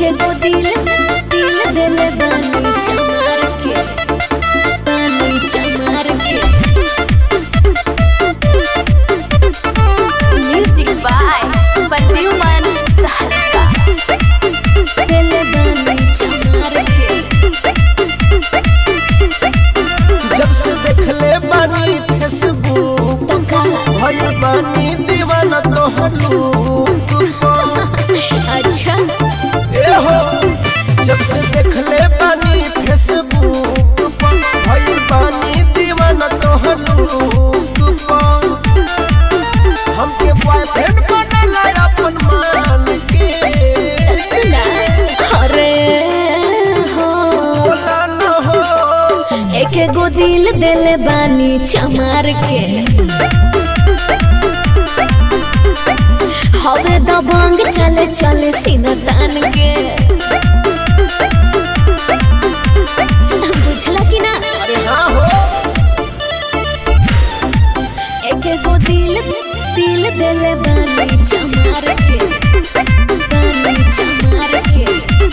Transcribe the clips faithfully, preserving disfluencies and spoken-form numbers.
एगो दिल दिल देले बानी चमार के बानी चमार के म्यूजिक बाय प्रद्युमन तहलका देले बानी चमार के जब से देखले बानी फेसबुक भइल बानी दीवाना तोहर लूक अच्छा ए हो जब से देखले बानी फेसबुक भइल बानी दीवाना तोहर लूक हमके बॉयफ्रेंड बनला अपन मान के सुना अरे हो बोला न हो एक एगो दिल देले बानी चमार के हवे दबंग चले चले सीना तान के बुझला कि ना अरे हाँ हो एक एगो दिल दिल देले बानी चमार के बानी चमार के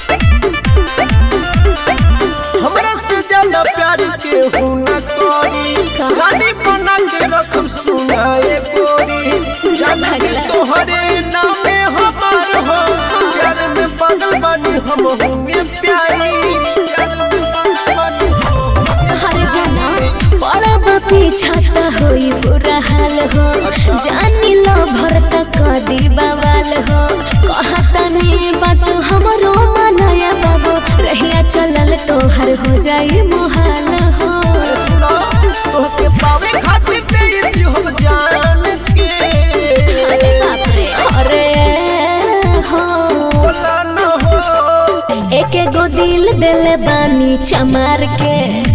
हमरा से ज्यादा प्यार के हूँ न करी रानी बना के रखब सुनाए गोरी जाने तोहरे नामे हमार हो प्यार में पागल बानी हम होंगे प्यारी प्यार में पागल बानी हर जना बड़ा बापी छाता होई बुरा हाल हो जानी लो भरता कदी बवाल हो कहता नहीं बात हमरो मनाया बाबू रहिया चलल तोहर हो जाई मोहाल हो अरे सुना तोहके पावे खातिर दे दी हम जान के अरे बाप रे अरे हो बोला न हो एक एगो दिल देले बानी चमार के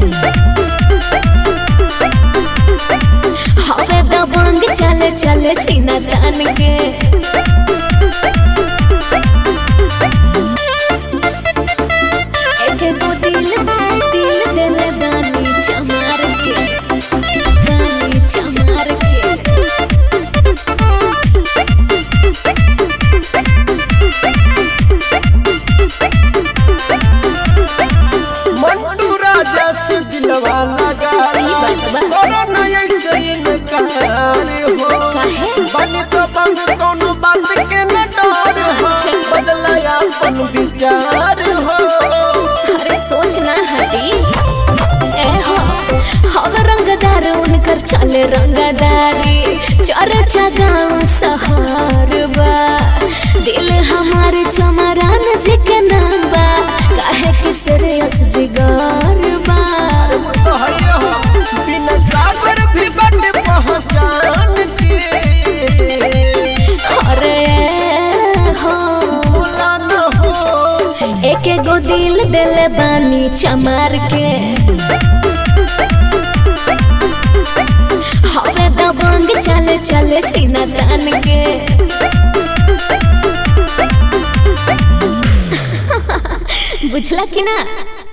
हवे दबंग चले चले सीना तान के एक एगो दिल दिल देले बानी चमार के बानी चमार के मंटू राजा से दिलवा लगा सही बात बा। करो न ऐसे इनकार हो काहे? बने तो बंद कोनो बात के न डर हो अच्छा। बदला अपन विचार हो अरे सोच ना हटी ए हो हम रंगदार उनकर चले रंगदारी चर्चा गाँव शहर बा दिल हमारे चमरान जी के नाम बा काहे कि सीरियस जिगर बा वो तो है हो बिना सागर भी बड़े पहचान के अरे हो बोला न हो एक एगो दिल देले बानी चमार के हवे दबंग चले चले सीना तान के बुझला कि ना।